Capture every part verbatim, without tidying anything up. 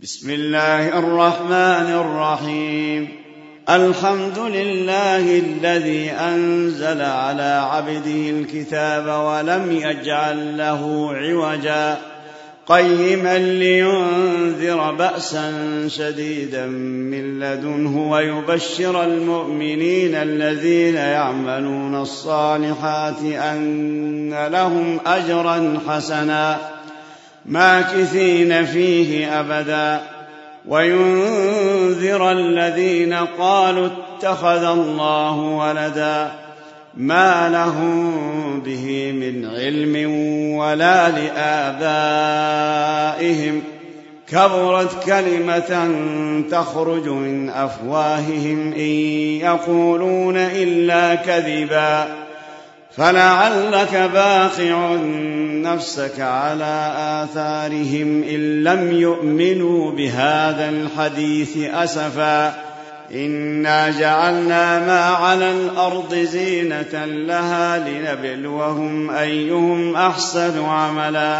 بسم الله الرحمن الرحيم. الحمد لله الذي أنزل على عبده الكتاب ولم يجعل له عوجا قيما لينذر بأسا شديدا من لدنه ويبشر المؤمنين الذين يعملون الصالحات أن لهم أجرا حسنا ماكثين فيه أبدا وينذر الذين قالوا اتخذ الله ولدا ما لهم به من علم ولا لآبائهم كبرت كلمة تخرج من أفواههم إن يقولون إلا كذبا فلعلك باخع نفسك على آثارهم إن لم يؤمنوا بهذا الحديث أسفا إنا جعلنا ما على الأرض زينة لها لنبلوهم أيهم أحسن عملا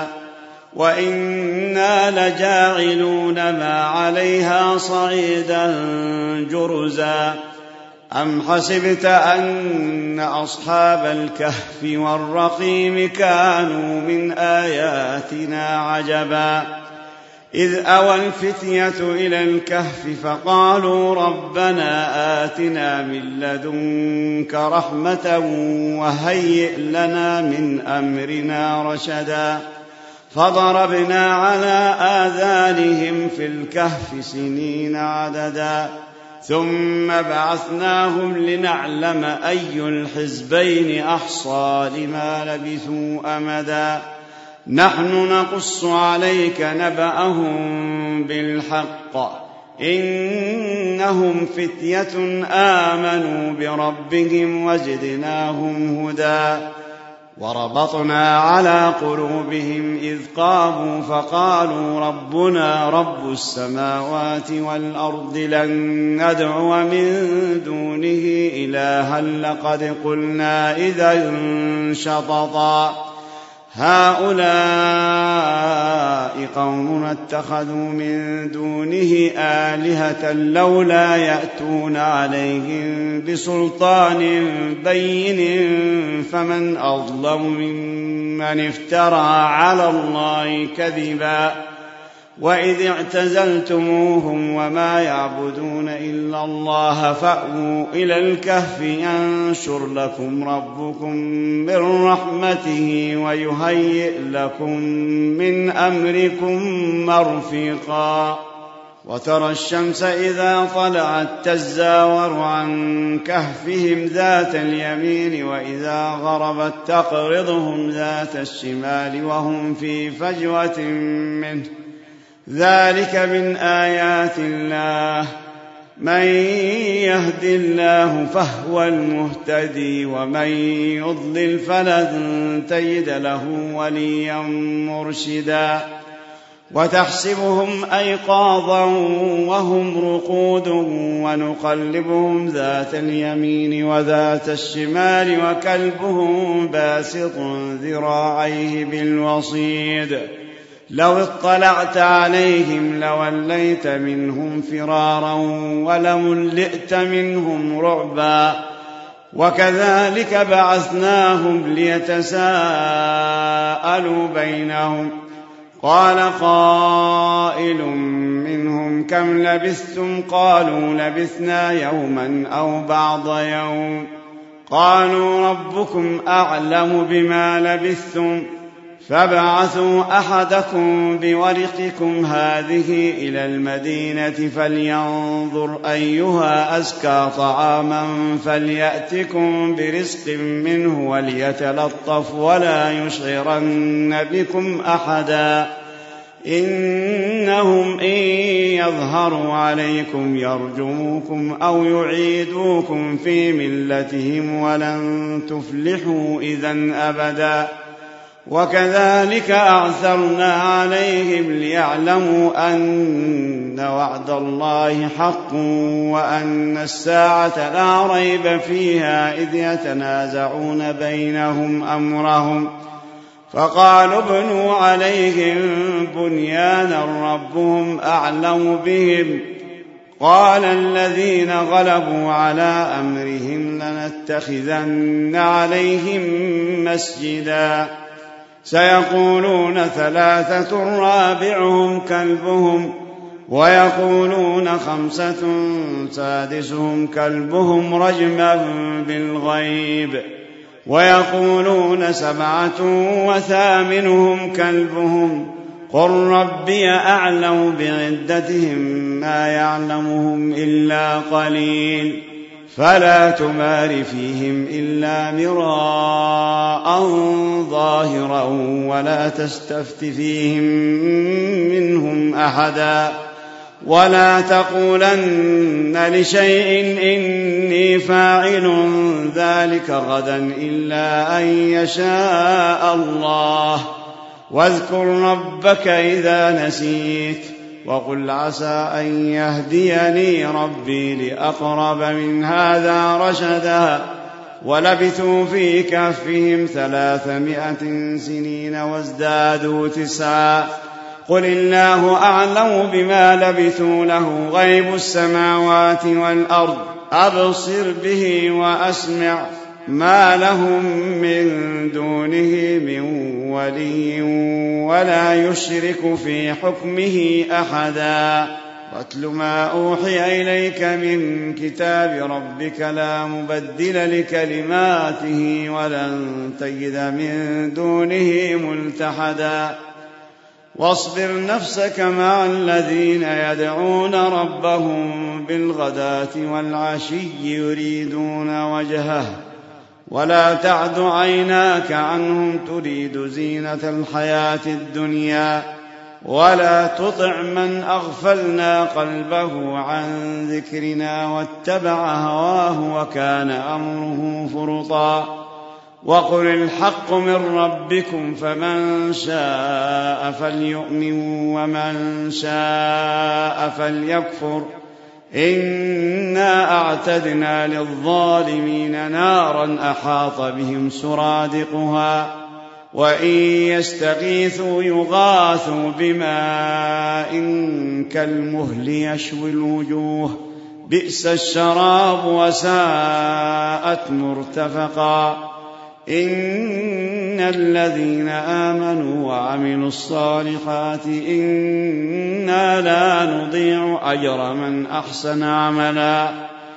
وإنا لجاعلون ما عليها صعيدا جرزا أم حسبت أن أصحاب الكهف والرقيم كانوا من آياتنا عجبا إذ أوى الفتية إلى الكهف فقالوا ربنا آتنا من لدنك رحمة وهيئ لنا من أمرنا رشدا فضربنا على آذانهم في الكهف سنين عددا ثم بعثناهم لنعلم أي الحزبين أحصى لما لبثوا أمدا نحن نقص عليك نبأهم بالحق إنهم فتية آمنوا بربهم وزدناهم هدى وربطنا على قلوبهم إذ قاموا فقالوا ربنا رب السماوات والأرض لن ندعو من دونه إلها لقد قلنا إذا شططا هؤلاء قومنا اتخذوا من دونه آلهة لولا يأتون عليهم بسلطان بين فمن أظلم ممن افترى على الله كذبا وإذ اعتزلتموهم وما يعبدون إلا الله فأووا إلى الكهف ينشر لكم ربكم من رحمته ويهيئ لكم من أمركم مرفقا وترى الشمس إذا طلعت تزاور عن كهفهم ذات اليمين وإذا غربت تقرضهم ذات الشمال وهم في فجوة منه ذلك من آيات الله من يهد الله فهو المهتدي ومن يضلل فلن تجد له وليا مرشدا وتحسبهم أيقاظا وهم رقود ونقلبهم ذات اليمين وذات الشمال وكلبهم باسط ذراعيه بالوصيد لو اطلعت عليهم لوليت منهم فرارا ولملئت منهم رعبا وكذلك بعثناهم ليتساءلوا بينهم قال قائل منهم كم لبثتم قالوا لبثنا يوما أو بعض يوم قالوا ربكم أعلم بما لبثتم فابعثوا أحدكم بورقكم هذه إلى المدينة فلينظر أيها أزكى طعاما فليأتكم برزق منه وليتلطف ولا يشعرن بكم أحدا إنهم إن يظهروا عليكم يرجموكم أو يعيدوكم في ملتهم ولن تفلحوا إذن أبدا وكذلك أعثرنا عليهم ليعلموا أن وعد الله حق وأن الساعة لا ريب فيها إذ يتنازعون بينهم أمرهم فقالوا ابنوا عليهم بنيانا ربهم أعلم بهم قال الذين غلبوا على أمرهم لنتخذن عليهم مسجدا سيقولون ثلاثة رابعهم كلبهم ويقولون خمسة سادسهم كلبهم رجما بالغيب ويقولون سبعة وثامنهم كلبهم قل ربي أعلم بعدتهم ما يعلمهم إلا قليل فلا تمار فيهم إلا مراء ظاهرا ولا تستفت فيهم منهم أحدا ولا تقولن لشيء إني فاعل ذلك غدا إلا أن يشاء الله واذكر ربك إذا نسيت وقل عسى أن يهديني ربي لأقرب من هذا رشدا ولبثوا في كهفهم ثلاثمائة سنين وازدادوا تسعا قل الله أعلم بما لبثوا له غيب السماوات والأرض أبصر به وأسمع ما لهم من دونه من ولي ولا يشرك في حكمه أحدا واتل ما أوحي إليك من كتاب ربك لا مبدل لكلماته ولن تجد من دونه ملتحدا واصبر نفسك مع الذين يدعون ربهم بالغداة والعشي يريدون وجهه ولا تعد عيناك عنهم تريد زينة الحياة الدنيا ولا تطع من أغفلنا قلبه عن ذكرنا واتبع هواه وكان أمره فرطا وقل الحق من ربكم فمن شاء فليؤمن ومن شاء فليكفر إنا أعتدنا للظالمين نارا أحاط بهم سرادقها وإن يستغيثوا يغاثوا بماء كالمهل يشوي الوجوه بئس الشراب وساءت مرتفقا إن الذين آمنوا وعملوا الصالحات إنا لا نضيع أجر من أحسن عملا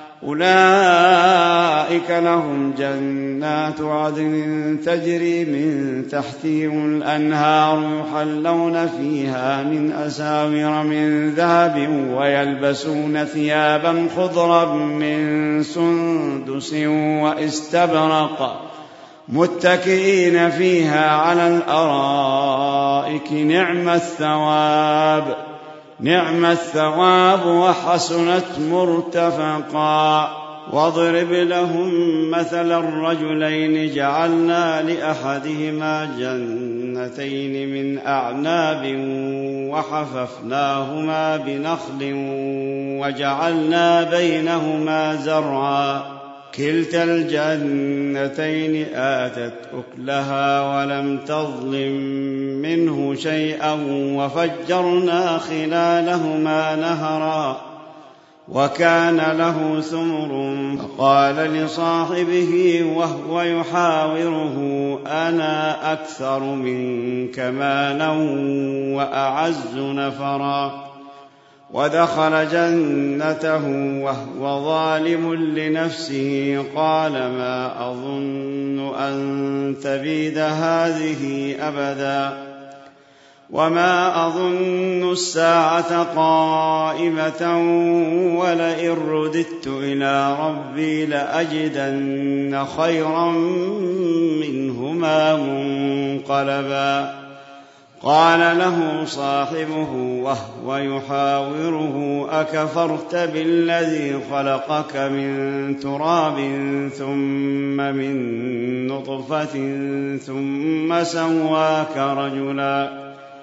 أولئك لهم جنات عدن تجري من تحتهم الأنهار يحلون فيها من أساور من ذهب ويلبسون ثيابا خضرا من سندس واستبرق متكئين فيها على الأرائك نعم الثواب نعم الثواب وحسنت مرتفقا واضرب لهم مثل الرجلين جعلنا لأحدهما جنتين من أعناب وحففناهما بنخل وجعلنا بينهما زرعا كلتا الجنتين آتت أكلها ولم تظلم منه شيئا وفجرنا خلالهما نهرا وكان له ثمر فقال لصاحبه وهو يحاوره أنا أكثر منك مالا وأعز نفرا ودخل جنته وهو ظالم لنفسه قال ما أظن أن تبيد هذه أبدا وما أظن الساعة قائمة ولئن رددت إلى ربي لأجدن خيرا منهما منقلبا قال له صاحبه وهو يحاوره أكفرت بالذي خلقك من تراب ثم من نطفة ثم سواك رجلا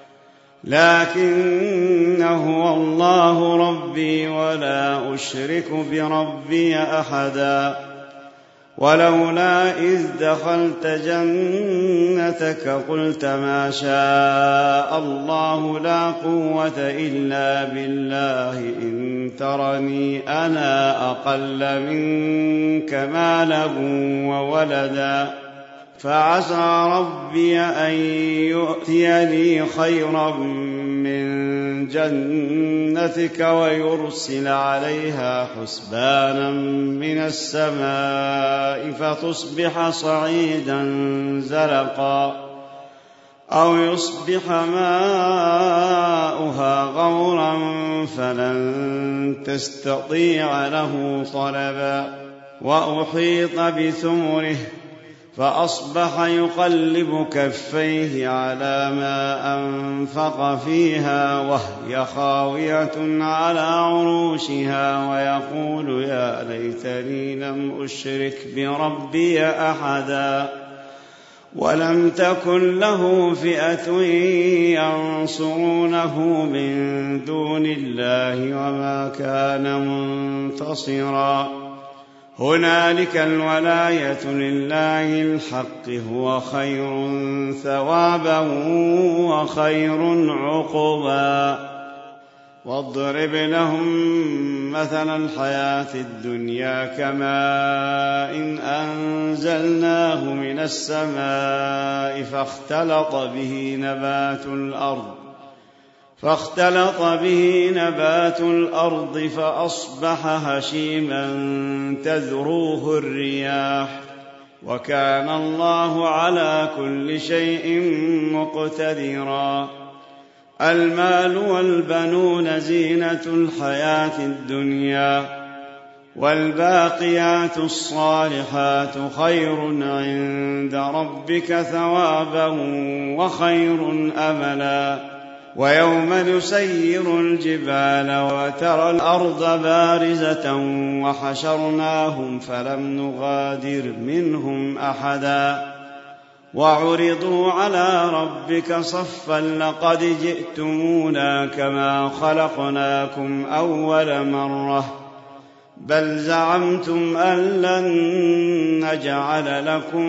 لكن هو الله ربي ولا أشرك بربي أحدا ولولا إذ دخلت جنتك قلت ما شاء الله لا قوة إلا بالله إن ترني أنا أقل منك مالا وولدا فعسى ربي أن يؤتيني خيرا من جنتك ويرسل عليها حسبانا من السماء فتصبح صعيدا زلقا أو يصبح ماؤها غورا فلن تستطيع له طلبا وأحيط بثمره فأصبح يقلب كفيه على ما أنفق فيها وهي خاوية على عروشها ويقول يا ليتني لم أشرك بربي أحدا ولم تكن له فئة ينصرونه من دون الله وما كان منتصرا هنالك الولاية لله الحق هو خير ثوابا وخير عقبا واضرب لهم مثل الحياة الدنيا كماء إن أنزلناه من السماء فاختلط به نبات الأرض فاختلط به نبات الأرض فأصبح هشيما تذروه الرياح وكان الله على كل شيء مقتدرا المال والبنون زينة الحياة الدنيا والباقيات الصالحات خير عند ربك ثوابا وخير أملا ويوم نسير الجبال وترى الأرض بارزة وحشرناهم فلم نغادر منهم أحدا وعرضوا على ربك صفا لقد جئتمونا كما خلقناكم أول مرة بل زعمتم أن لن نجعل لكم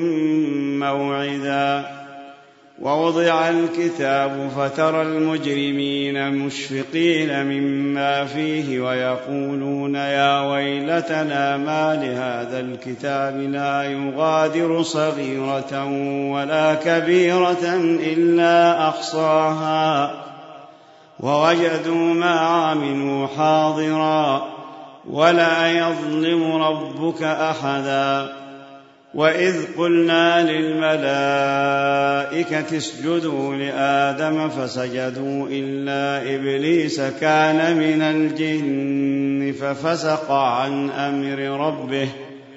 موعدا ووضع الكتاب فترى المجرمين مشفقين مما فيه ويقولون يا ويلتنا ما لهذا الكتاب لا يغادر صغيرة ولا كبيرة إلا أحصاها ووجدوا ما عملوا حاضرا ولا يظلم ربك أحدا وإذ قلنا للملائكة اسجدوا لآدم فسجدوا إلا إبليس كان من الجن ففسق عن أمر ربه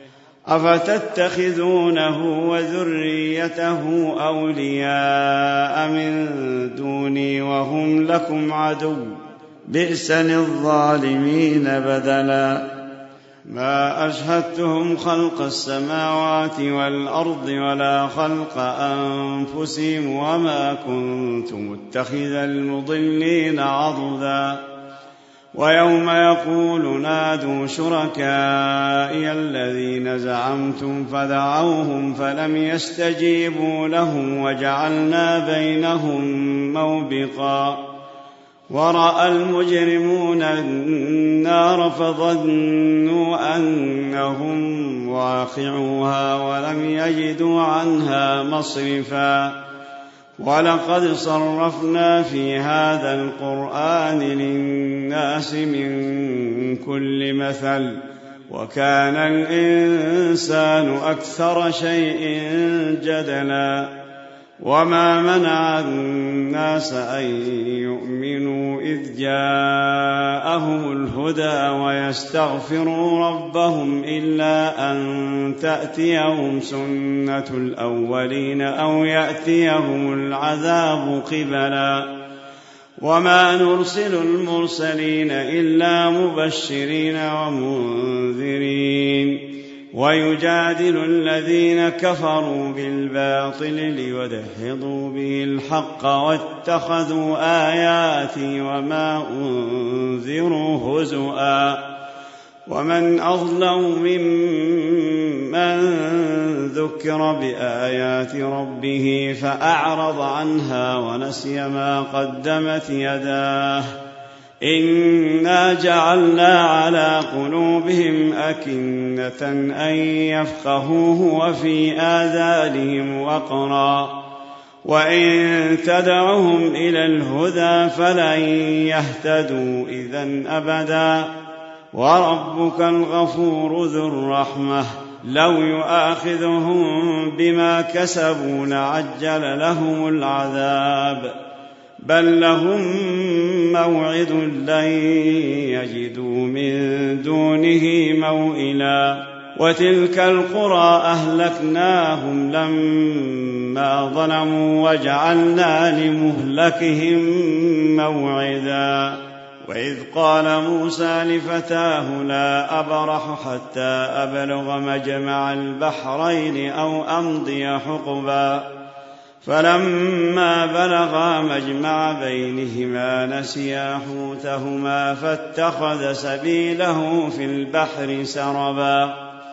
أفتتخذونه وذريته أولياء من دوني وهم لكم عدو بئس للظالمين بدلا ما أشهدتهم خلق السماوات والأرض ولا خلق أنفسهم وما كنت متخذ المضلين عضدا ويوم يقول نادوا شركائي الذين زعمتم فدعوهم فلم يستجيبوا لهم وجعلنا بينهم موبقا ورأى المجرمون النار فظنوا أنهم واقعوها ولم يجدوا عنها مصرفا ولقد صرفنا في هذا القرآن للناس من كل مثل وكان الإنسان أكثر شيء جدلا وما منع الناس أن يؤمنوا إذ جاءهم الهدى ويستغفروا ربهم إلا أن تأتيهم سنة الأولين أو يأتيهم العذاب قبلا وما نرسل المرسلين إلا مبشرين ومنذرين ويجادل الذين كفروا بالباطل ليدحضوا به الحق واتخذوا آياتي وما أنذروا هزؤا ومن أظلم ممن ذكر بآيات ربه فأعرض عنها ونسي ما قدمت يداه إنا جعلنا على قلوبهم أكنة أن يفقهوه وفي آذانهم وقرا وإن تدعهم إلى الهدى فلن يهتدوا إذن أبدا وربك الغفور ذو الرحمة لو يؤاخذهم بما كسبوا لعجل لهم العذاب بل لهم موعد لن يجدوا من دونه موئلا وتلك القرى أهلكناهم لما ظلموا وجعلنا لمهلكهم موعدا وإذ قال موسى لفتاه لا أبرح حتى أبلغ مجمع البحرين أو أمضي حقبا فلما بلغا مجمع بينهما نسيا حوتهما فاتخذ سبيله في البحر سربا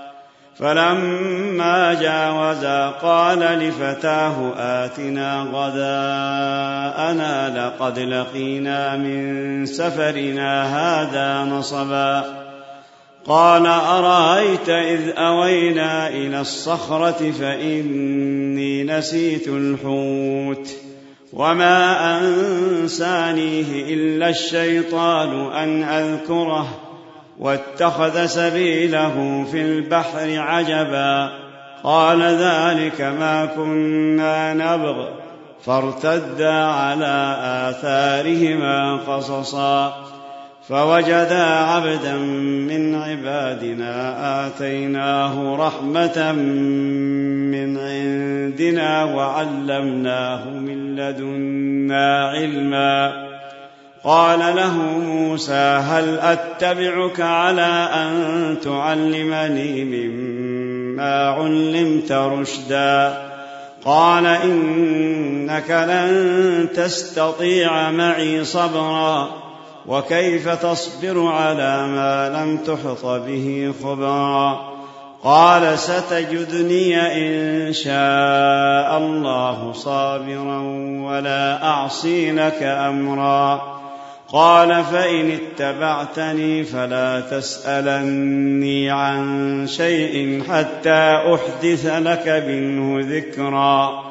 فلما جاوزا قال لفتاه آتنا غداءنا لقد لقينا من سفرنا هذا نصبا قال أرأيت إذ أوينا إلى الصخرة فإني نسيت الحوت وما أنسانيه إلا الشيطان أن أذكره واتخذ سبيله في البحر عجبا قال ذلك ما كنا نبغ فارتدا على آثارهما قصصا فوجدا عبدا من عبادنا آتيناه رحمة من عندنا وعلمناه من لدنا علما قال له موسى هل أتبعك على أن تعلمني مما علمت رشدا قال إنك لن تستطيع معي صبرا وكيف تصبر على ما لم تحط به خبرا قال ستجدني إن شاء الله صابرا ولا أعصي لك أمرا قال فإن اتبعتني فلا تسألني عن شيء حتى أحدث لك منه ذكرا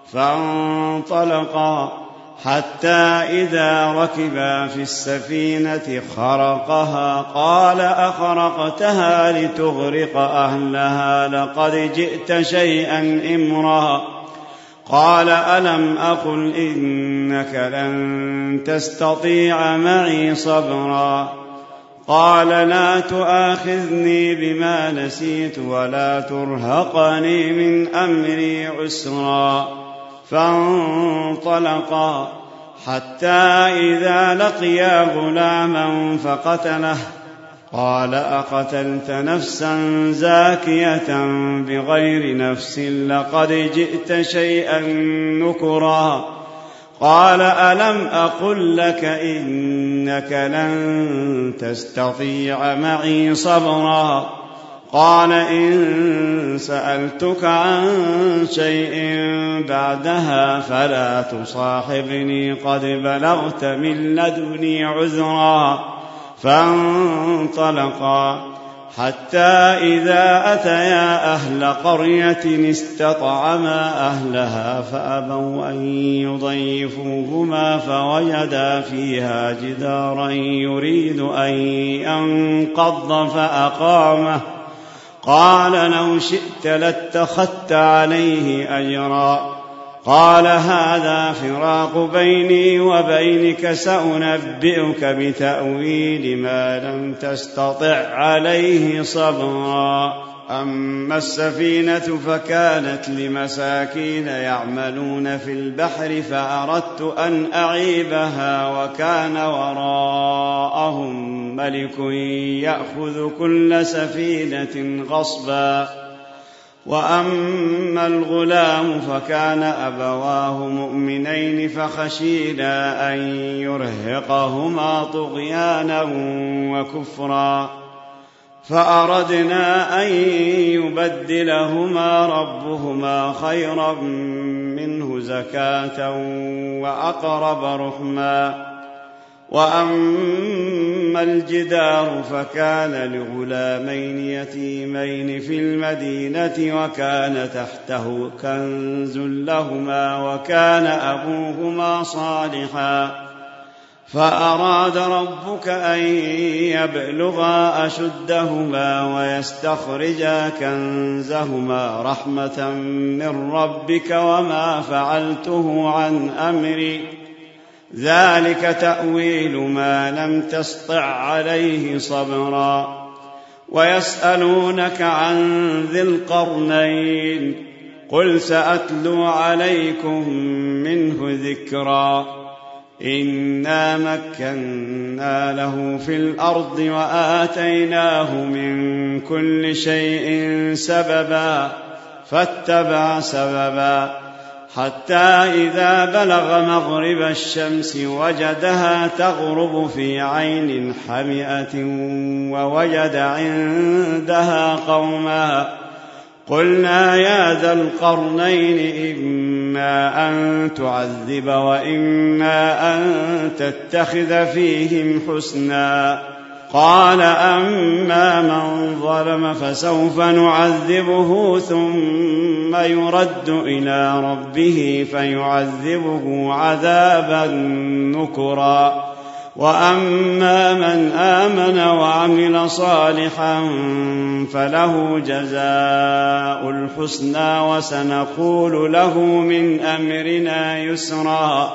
فانطلقا حتى إذا ركبا في السفينة خرقها قال أخرقتها لتغرق أهلها لقد جئت شيئا إمرا قال ألم أقل إنك لن تستطيع معي صبرا قال لا تؤاخذني بما نسيت ولا ترهقني من أمري عسرا فانطلقا حتى إذا لقيا غلاما فقتله قال أقتلت نفسا زاكية بغير نفس لقد جئت شيئا نكرا قال ألم أقل لك إنك لن تستطيع معي صبرا قال إن سألتك عن شيء بعدها فلا تصاحبني قد بلغت من لدني عذرا فانطلقا حتى إذا أتيا أهل قرية استطعما أهلها فأبوا أن يضيفوهما فوجدا فيها جدارا يريد أن ينقض فأقامه قال لو شئت لاتخذت عليه أجرا قال هذا فراق بيني وبينك سأنبئك بتأويل ما لم تستطع عليه صبرا أما السفينة فكانت لمساكين يعملون في البحر فأردت أن أعيبها وكان وراءهم ملك يأخذ كل سفينة غصبا وأما الغلام فكان أبواه مؤمنين فخشينا أن يرهقهما طغيانا وكفرا فأردنا أن يبدلهما ربهما خيرا منه زكاة وأقرب رحما. وأما الجدار فكان لغلامين يتيمين في المدينة وكان تحته كنز لهما وكان أبوهما صالحا فأراد ربك أن يبلغا أشدهما ويستخرجا كنزهما رحمة من ربك وما فعلته عن أمري ذلك تأويل ما لم تسطع عليه صبرا. ويسألونك عن ذي القرنين قل سأتلو عليكم منه ذكرا. إنا مكنا له في الأرض وآتيناه من كل شيء سببا فاتبع سببا حتى إذا بلغ مغرب الشمس وجدها تغرب في عين حمئة ووجد عندها قوما قلنا يا ذا القرنين إما أن تعذب وإما أن تتخذ فيهم حسنا. قال أما من ظلم فسوف نعذبه ثم يرد إلى ربه فيعذبه عذابا نكرا. وأما من آمن وعمل صالحا فله جزاء الحسنى وسنقول له من أمرنا يسرا.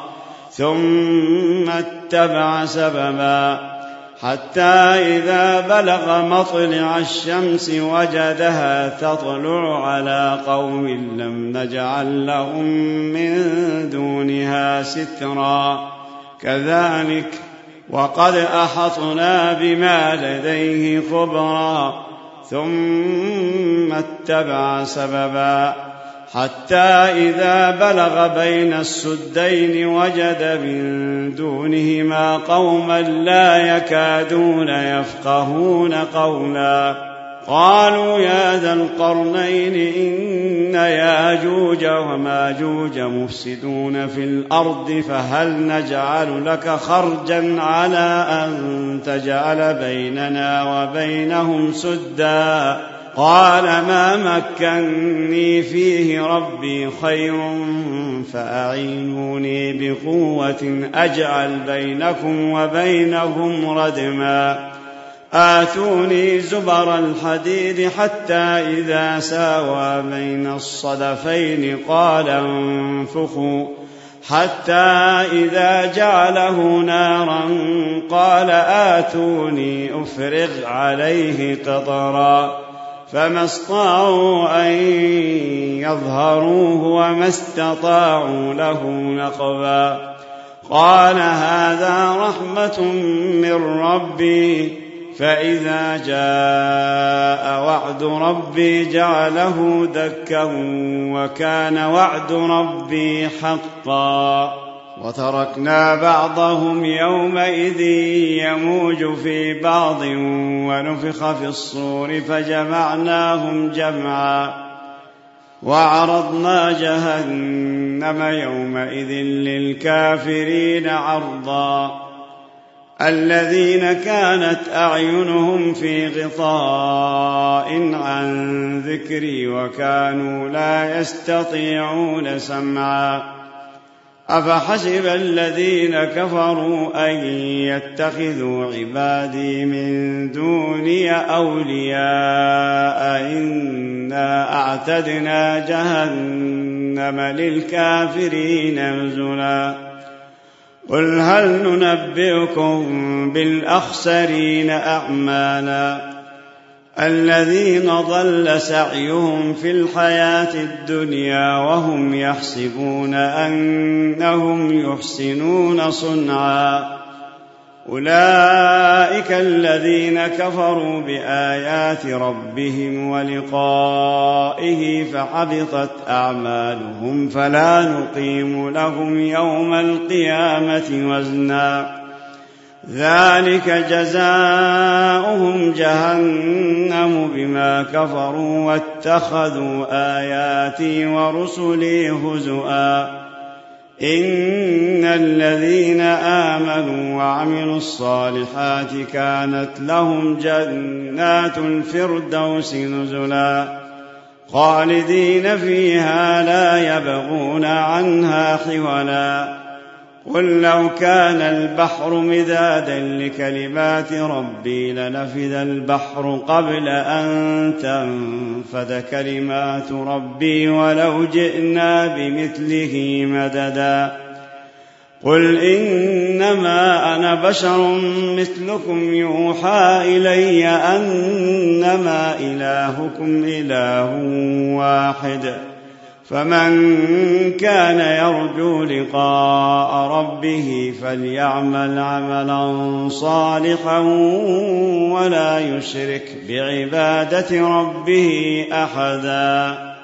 ثم اتبع سببا حتى إذا بلغ مطلع الشمس وجدها تطلع على قوم لم نجعل لهم من دونها سترا. كذلك وقد أحطنا بما لديه خبرا. ثم اتبع سببا حتى إذا بلغ بين السدين وجد من دونهما قوما لا يكادون يفقهون قولا. قالوا يا ذا القرنين إن ياجوج وماجوج مفسدون في الأرض فهل نجعل لك خرجا على أن تجعل بيننا وبينهم سدا. قال ما مكني فيه ربي خير فأعينوني بقوة أجعل بينكم وبينهم ردما. آتوني زبر الحديد حتى إذا ساوى بين الصدفين قال انفخوا حتى إذا جعله نارا قال آتوني أفرغ عليه قطرا. فما استطاعوا أن يظهروه وما استطاعوا له نقبا. قال هذا رحمة من ربي فإذا جاء وعد ربي جعله دكا وكان وعد ربي حقا. وتركنا بعضهم يومئذ يموج في بعض ونفخ في الصور فجمعناهم جمعا. وعرضنا جهنم يومئذ للكافرين عرضا. الذين كانت أعينهم في غطاء عن ذكري وكانوا لا يستطيعون سمعا. أفحسب الذين كفروا أن يتخذوا عبادي من دوني أولياء إنا أعتدنا جهنم للكافرين نزلا. قل هل ننبئكم بالأخسرين أعمالا الذين ضل سعيهم في الحياة الدنيا وهم يحسبون أنهم يحسنون صنعا. أولئك الذين كفروا بآيات ربهم ولقائه فحبطت أعمالهم فلا نقيم لهم يوم القيامة وزنا. ذلك جزاؤهم جهنم بما كفروا واتخذوا آياتي ورسلي هزؤا إن الذين آمنوا وعملوا الصالحات كانت لهم جنات الفردوس نزلا خالدين فيها لا يبغون عنها حولا قل لو كان البحر مدادا لكلمات ربي لنفد البحر قبل أن تنفد كلمات ربي ولو جئنا بمثله مددا قل إنما أنا بشر مثلكم يوحى إلي أنما إلهكم إله واحد فمن كان يرجو لقاء ربه فليعمل عملا صالحا ولا يشرك بعبادة ربه أحدا